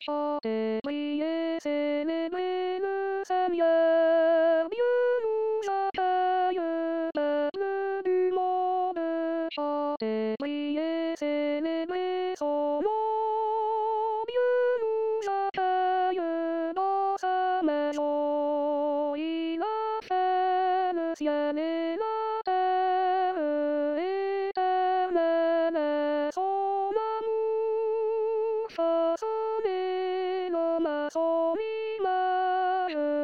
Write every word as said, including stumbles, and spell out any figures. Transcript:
Chatelier célébrer le Seigneur, Dieu nous accueille, peuple du monde. Chatelier célébrer son nom, Dieu nous accueille dans sa maison. Il a fait le ciel et la terre, éternel est son amour, façonné l'homme à son image.